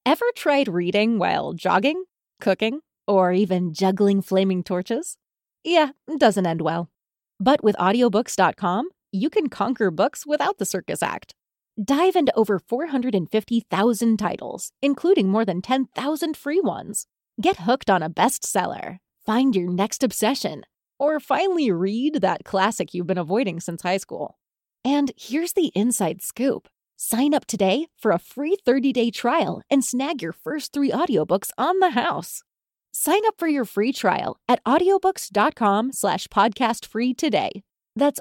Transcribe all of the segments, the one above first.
Ever tried reading while jogging, cooking, or even juggling flaming torches? Yeah, it doesn't end well. But with audiobooks.com, you can conquer books without the circus act. Dive into over 450,000 titles, including more than 10,000 free ones. Get hooked on a bestseller, find your next obsession, or finally read that classic you've been avoiding since high school. And here's the inside scoop. Sign up today for a free 30-day trial and snag your first 3 audiobooks on the house. Sign up for your free trial at audiobooks.com/podcastfree today. That's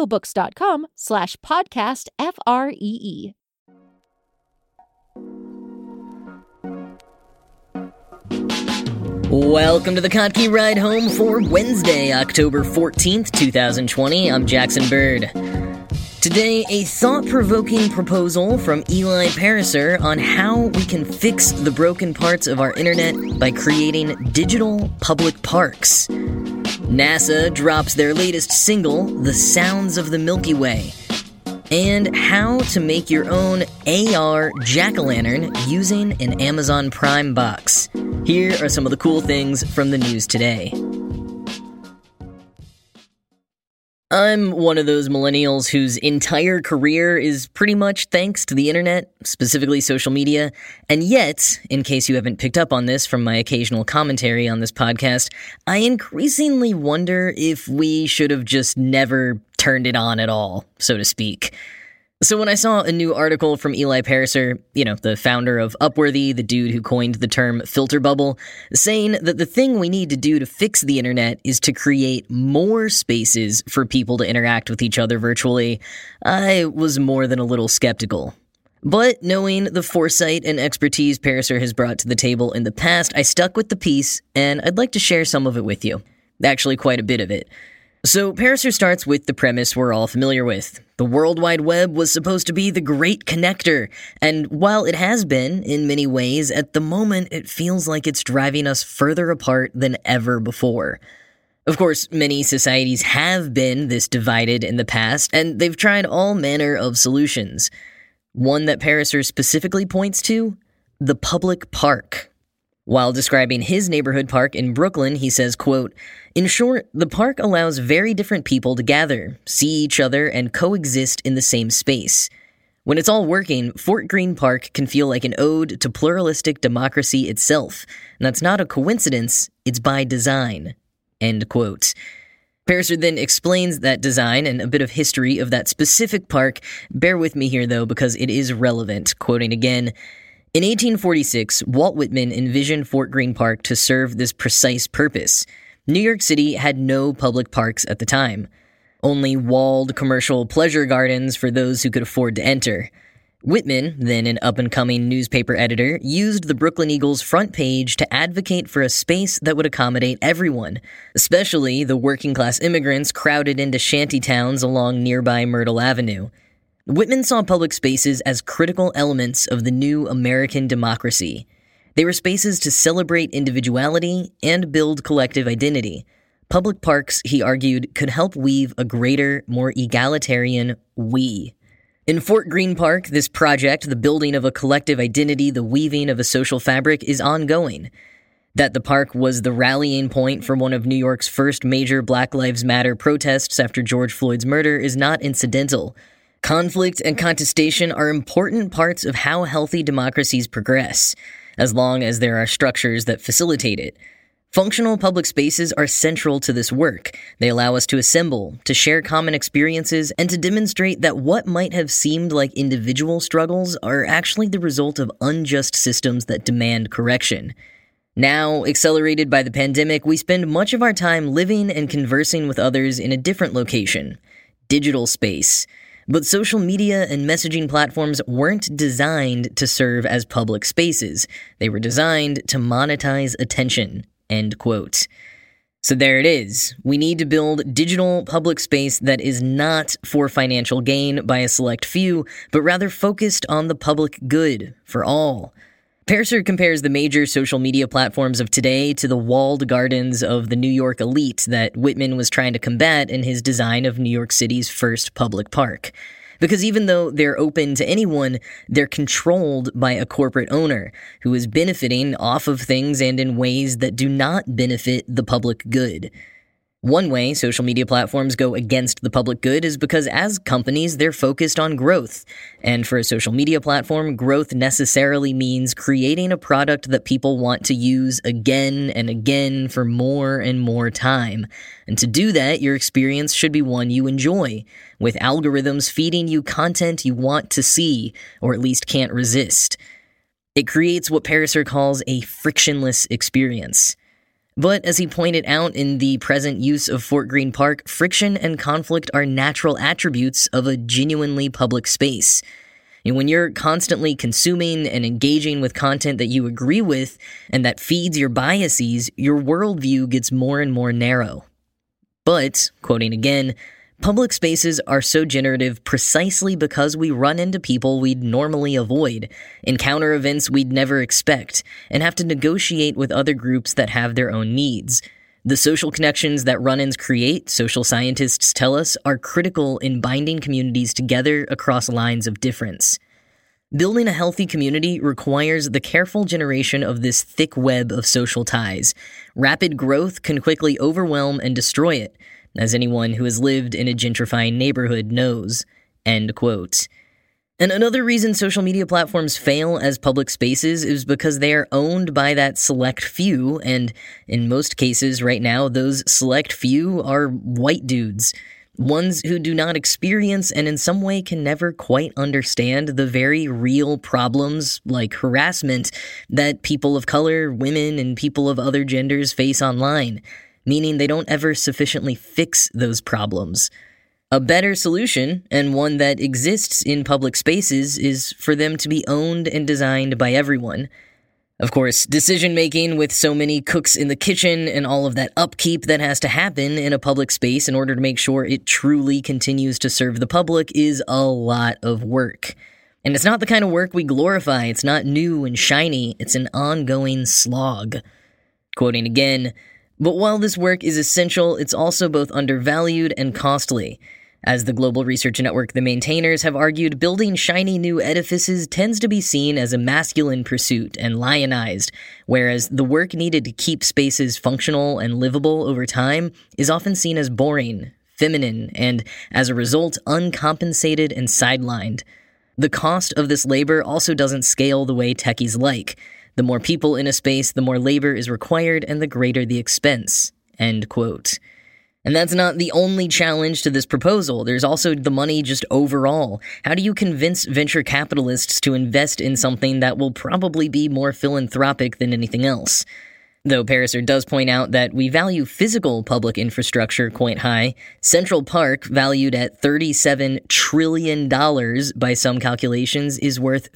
audiobooks.com/podcastfree. Welcome to the Kottke Ride Home for Wednesday, October 14th, 2020. I'm Jackson Bird. Today, a thought-provoking proposal from Eli Pariser on how we can fix the broken parts of our internet by creating digital public parks. NASA drops their latest single, The Sounds of the Milky Way, and how to make your own AR jack-o'-lantern using an Amazon Prime box. Here are some of the cool things from the news today. I'm one of those millennials whose entire career is pretty much thanks to the internet, specifically social media, and yet, in case you haven't picked up on this from my occasional commentary on this podcast, I increasingly wonder if we should have just never turned it on at all, so to speak. So when I saw a new article from Eli Pariser, the founder of Upworthy, the dude who coined the term filter bubble, saying that the thing we need to do to fix the internet is to create more spaces for people to interact with each other virtually, I was more than a little skeptical. But knowing the foresight and expertise Pariser has brought to the table in the past, I stuck with the piece, and I'd like to share some of it with you. Actually, quite a bit of it. So Pariser starts with the premise we're all familiar with. The World Wide Web was supposed to be the great connector, and while it has been in many ways, at the moment it feels like it's driving us further apart than ever before. Of course, many societies have been this divided in the past, and they've tried all manner of solutions. One that Pariser specifically points to? The public park. While describing his neighborhood park in Brooklyn, he says, quote, "In short, the park allows very different people to gather, see each other, and coexist in the same space. When it's all working, Fort Greene Park can feel like an ode to pluralistic democracy itself. And that's not a coincidence, it's by design." End quote. Pariser then explains that design and a bit of history of that specific park. Bear with me here, though, because it is relevant. Quoting again, "In 1846, Walt Whitman envisioned Fort Greene Park to serve this precise purpose. New York City had no public parks at the time. Only walled commercial pleasure gardens for those who could afford to enter. Whitman, then an up-and-coming newspaper editor, used the Brooklyn Eagle's front page to advocate for a space that would accommodate everyone, especially the working-class immigrants crowded into shanty towns along nearby Myrtle Avenue. Whitman saw public spaces as critical elements of the new American democracy. They were spaces to celebrate individuality and build collective identity. Public parks, he argued, could help weave a greater, more egalitarian we. In Fort Greene Park, this project, the building of a collective identity, the weaving of a social fabric, is ongoing. That the park was the rallying point for one of New York's first major Black Lives Matter protests after George Floyd's murder is not incidental. Conflict and contestation are important parts of how healthy democracies progress, as long as there are structures that facilitate it. Functional public spaces are central to this work. They allow us to assemble, to share common experiences, and to demonstrate that what might have seemed like individual struggles are actually the result of unjust systems that demand correction. Now, accelerated by the pandemic, we spend much of our time living and conversing with others in a different location, digital space. But social media and messaging platforms weren't designed to serve as public spaces. They were designed to monetize attention. End quote. So there it is. We need to build digital public space that is not for financial gain by a select few, but rather focused on the public good for all. Pariser compares the major social media platforms of today to the walled gardens of the New York elite that Whitman was trying to combat in his design of New York City's first public park. Because even though they're open to anyone, they're controlled by a corporate owner who is benefiting off of things and in ways that do not benefit the public good. One way social media platforms go against the public good is because as companies, they're focused on growth. And for a social media platform, growth necessarily means creating a product that people want to use again and again for more and more time. And to do that, your experience should be one you enjoy, with algorithms feeding you content you want to see, or at least can't resist. It creates what Pariser calls a frictionless experience. But as he pointed out in the present use of Fort Greene Park, friction and conflict are natural attributes of a genuinely public space. And when you're constantly consuming and engaging with content that you agree with and that feeds your biases, your worldview gets more and more narrow. But, quoting again, public spaces are so generative precisely because we run into people we'd normally avoid, encounter events we'd never expect, and have to negotiate with other groups that have their own needs. The social connections that run-ins create, social scientists tell us, are critical in binding communities together across lines of difference. Building a healthy community requires the careful generation of this thick web of social ties. Rapid growth can quickly overwhelm and destroy it, as anyone who has lived in a gentrifying neighborhood knows. End quote. And another reason social media platforms fail as public spaces is because they are owned by that select few, and in most cases right now, those select few are white dudes. Ones who do not experience and in some way can never quite understand the very real problems like harassment that people of color, women, and people of other genders face online, meaning they don't ever sufficiently fix those problems. A better solution, and one that exists in public spaces, is for them to be owned and designed by everyone. Of course, decision-making with so many cooks in the kitchen and all of that upkeep that has to happen in a public space in order to make sure it truly continues to serve the public is a lot of work. And it's not the kind of work we glorify. It's not new and shiny. It's an ongoing slog. Quoting again, "But while this work is essential, it's also both undervalued and costly. As the Global Research Network, the maintainers, have argued, building shiny new edifices tends to be seen as a masculine pursuit and lionized, whereas the work needed to keep spaces functional and livable over time is often seen as boring, feminine, and, as a result, uncompensated and sidelined. The cost of this labor also doesn't scale the way techies like. The more people in a space, the more labor is required and the greater the expense." End quote. And that's not the only challenge to this proposal. There's also the money just overall. How do you convince venture capitalists to invest in something that will probably be more philanthropic than anything else? Though Pariser does point out that we value physical public infrastructure quite high, Central Park, valued at $37 trillion by some calculations, is worth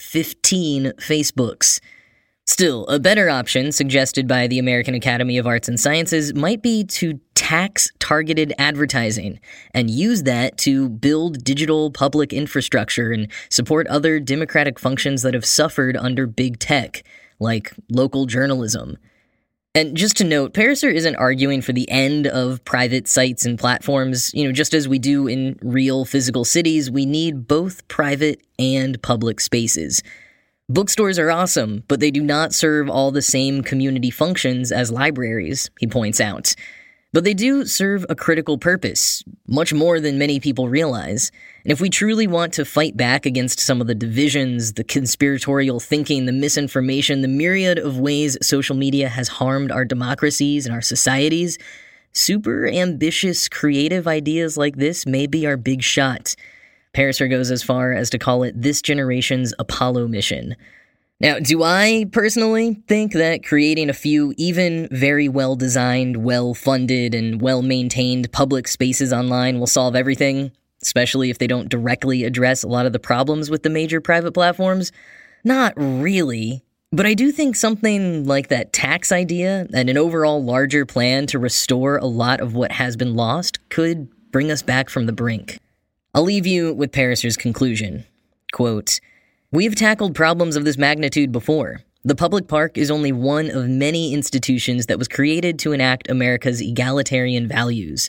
15 Facebooks. Still, a better option, suggested by the American Academy of Arts and Sciences, might be to tax targeted advertising and use that to build digital public infrastructure and support other democratic functions that have suffered under big tech, like local journalism. And just to note, Pariser isn't arguing for the end of private sites and platforms. Just as we do in real physical cities, we need both private and public spaces. Bookstores are awesome, but they do not serve all the same community functions as libraries, he points out. But they do serve a critical purpose, much more than many people realize. And if we truly want to fight back against some of the divisions, the conspiratorial thinking, the misinformation, the myriad of ways social media has harmed our democracies and our societies, super ambitious, creative ideas like this may be our big shot. Pariser goes as far as to call it this generation's Apollo mission. Now, do I personally think that creating a few even very well-designed, well-funded, and well-maintained public spaces online will solve everything, especially if they don't directly address a lot of the problems with the major private platforms? Not really. But I do think something like that tax idea and an overall larger plan to restore a lot of what has been lost could bring us back from the brink. I'll leave you with Pariser's conclusion. Quote, "We've tackled problems of this magnitude before. The public park is only one of many institutions that was created to enact America's egalitarian values.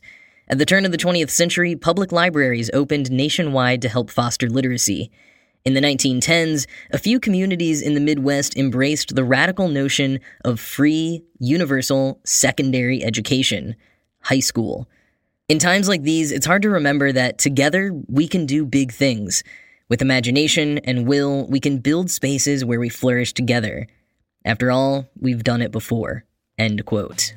At the turn of the 20th century, public libraries opened nationwide to help foster literacy. In the 1910s, a few communities in the Midwest embraced the radical notion of free, universal, secondary education, high school. In times like these, it's hard to remember that together we can do big things. With imagination and will, we can build spaces where we flourish together. After all, we've done it before. End quote.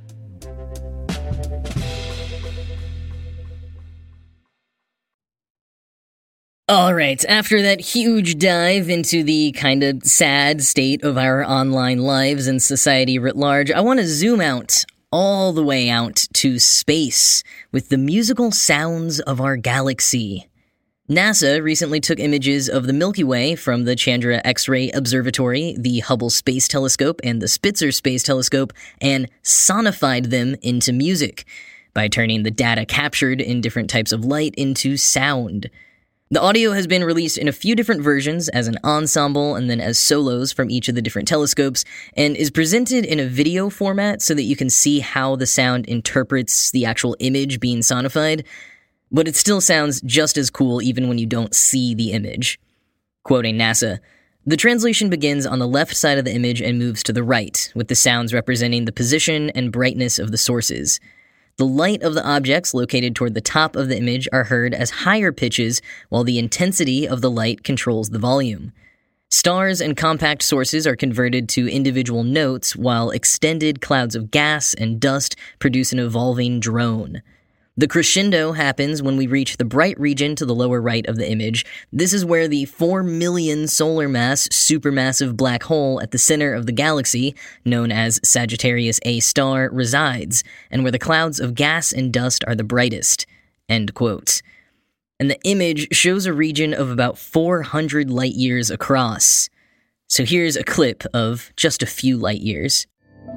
Alright, after that huge dive into the kinda sad state of our online lives and society writ large, I want to zoom out, all the way out to space, with the musical sounds of our galaxy. NASA recently took images of the Milky Way from the Chandra X-ray Observatory, the Hubble Space Telescope, and the Spitzer Space Telescope, and sonified them into music, by turning the data captured in different types of light into sound. The audio has been released in a few different versions as an ensemble and then as solos from each of the different telescopes, and is presented in a video format so that you can see how the sound interprets the actual image being sonified, but it still sounds just as cool even when you don't see the image. Quoting NASA, "The translation begins on the left side of the image and moves to the right, with the sounds representing the position and brightness of the sources. The light of the objects located toward the top of the image are heard as higher pitches, while the intensity of the light controls the volume. Stars and compact sources are converted to individual notes, while extended clouds of gas and dust produce an evolving drone. The crescendo happens when we reach the bright region to the lower right of the image. This is where the 4 million solar mass supermassive black hole at the center of the galaxy, known as Sagittarius A star, resides, and where the clouds of gas and dust are the brightest." End quote. And the image shows a region of about 400 light years across. So here's a clip of just a few light years.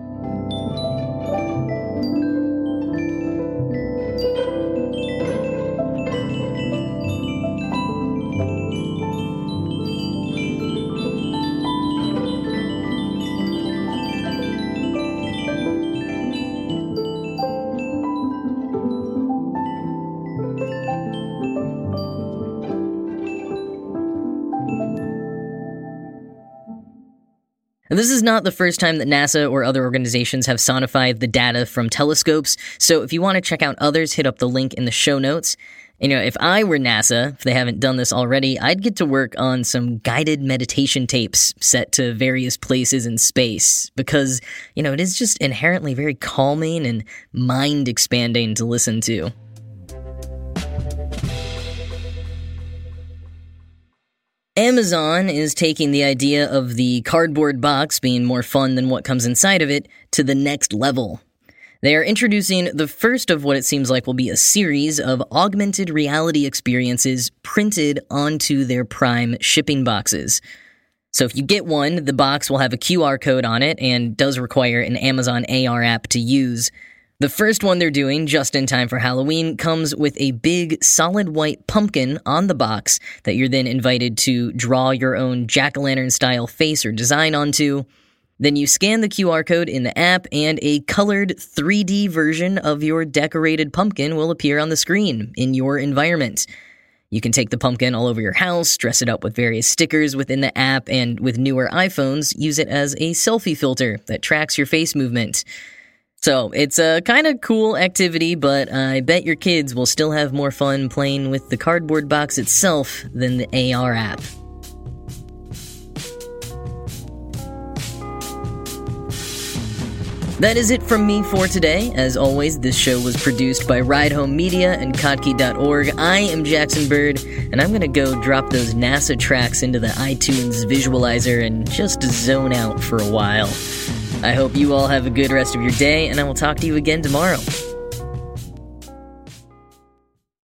And this is not the first time that NASA or other organizations have sonified the data from telescopes, so if you want to check out others, hit up the link in the show notes. If I were NASA, if they haven't done this already, I'd get to work on some guided meditation tapes set to various places in space, because, it is just inherently very calming and mind-expanding to listen to. Amazon is taking the idea of the cardboard box being more fun than what comes inside of it to the next level. They are introducing the first of what it seems like will be a series of augmented reality experiences printed onto their Prime shipping boxes. So if you get one, the box will have a QR code on it and does require an Amazon AR app to use. The first one they're doing, just in time for Halloween, comes with a big, solid white pumpkin on the box that you're then invited to draw your own jack-o'-lantern-style face or design onto. Then you scan the QR code in the app, and a colored 3D version of your decorated pumpkin will appear on the screen in your environment. You can take the pumpkin all over your house, dress it up with various stickers within the app, and with newer iPhones, use it as a selfie filter that tracks your face movement. So, it's a kind of cool activity, but I bet your kids will still have more fun playing with the cardboard box itself than the AR app. That is it from me for today. As always, this show was produced by Ride Home Media and Kottke.org. I am Jackson Bird, and I'm gonna go drop those NASA tracks into the iTunes visualizer and just zone out for a while. I hope you all have a good rest of your day, and I will talk to you again tomorrow.